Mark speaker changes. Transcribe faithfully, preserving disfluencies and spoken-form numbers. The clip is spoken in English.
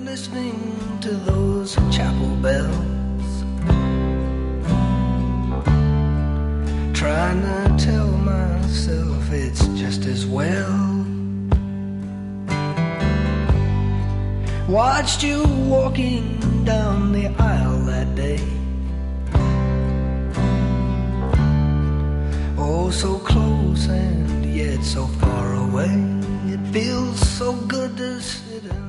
Speaker 1: listening to those chapel bells, trying to tell myself it's just as well. Watched you walking down the aisle that day, oh so close and yet so far away. It feels so good to sit and